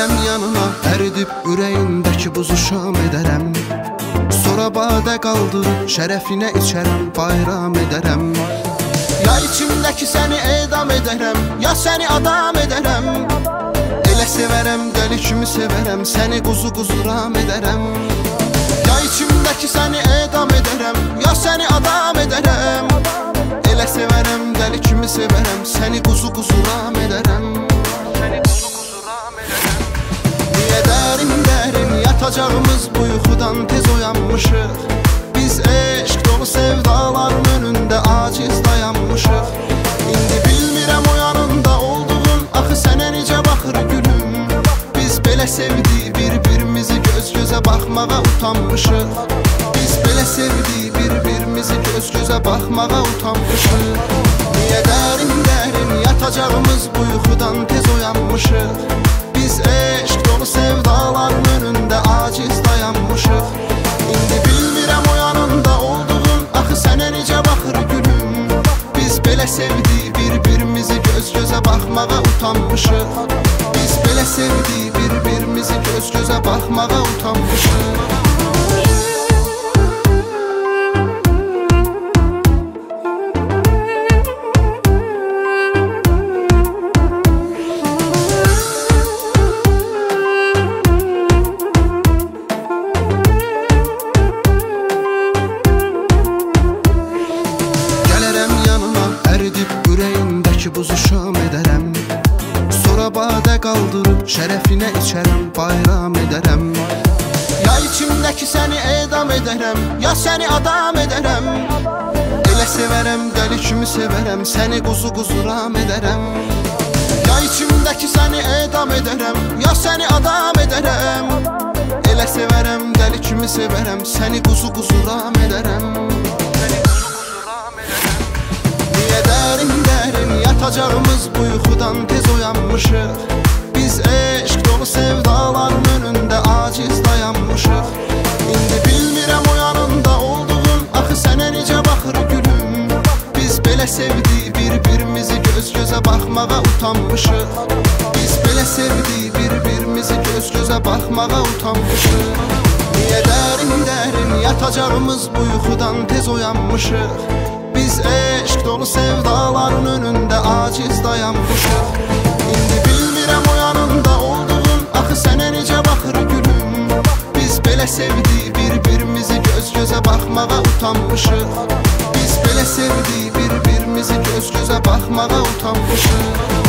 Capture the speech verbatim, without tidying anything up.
Gələrəm yanına, əridib ürəyindəki buzu şam edərəm. Sonra badə qaldırıb şərəfinə içərəm, bayram edərəm. Ya içimdəki səni edam edərəm, ya səni adam edərəm. Elə sevərəm, dəli kimi sevərəm, səni quzu quzuram edərəm. Ya içimdəki səni edam edərəm, ya səni adam edərəm. Elə sevərəm, dəli kimi sevərəm, səni quzu quzuram edərəm. Niyə dərin dərin yatacağımız bu yuxudan tez oyanmışıq? Biz eşq dolu sevdaların önündə aciz dayanmışıq. İndi bilmirəm o yanında olduğun, axı sənə necə baxır gülüm. Biz belə sevdik bir-birimizi, göz gözə baxmağa utanmışıq. Biz belə sevdik bir-birimizi, göz gözə baxmağa utanmışıq. Niyə dərin dərin yatacağımız bu yuxudan tez oyanmışıq? Biz eşq dolu sevdaların önündə aciz dayanmışıq. İndi bilmirəm o yanında olduğun, axı sənə necə baxır gülüm. Biz belə sevdik bir-birimizi, göz gözə baxmağa utanmışıq. Biz belə sevdik bir-birimizi, göz gözə baxmağa utanmışıq. Buzu şam edərəm. Sonra badə qaldırıb şərəfinə içərəm, bayram edərəm. Ya içimdəki səni edam edərəm, ya səni adam edərəm. Elə sevərəm, dəli kimi sevərəm, səni quzu quzuram edərəm. Ya içimdəki səni edam edərəm, ya səni adam edərəm. Elə sevərəm, dəli kimi sevərəm, səni quzu quzuram edərəm. Niyə dərin dərin yatacağımız bu yuxudan tez oyanmışıq? Biz eşq dolu sevdaların önündə aciz dayanmışıq. İndi bilmirəm o yanında olduğun, axı sənə necə baxır gülüm. Biz belə sevdik bir-birimizi, göz gözə baxmağa utanmışıq. Biz belə sevdik bir-birimizi, göz gözə baxmağa utanmışıq. Niyə dərin dərin yatacağımız bu yuxudan tez oyanmışıq? Biz eşq dolu sevdaların önündə aciz dayanmışıq. İndi bilmirəm o yanında olduğun, axı sənə necə baxır gülüm. Biz belə sevdik bir-birimizi, göz gözə baxmağa utanmışıq. Biz belə sevdik bir-birimizi, göz gözə baxmağa utanmışıq.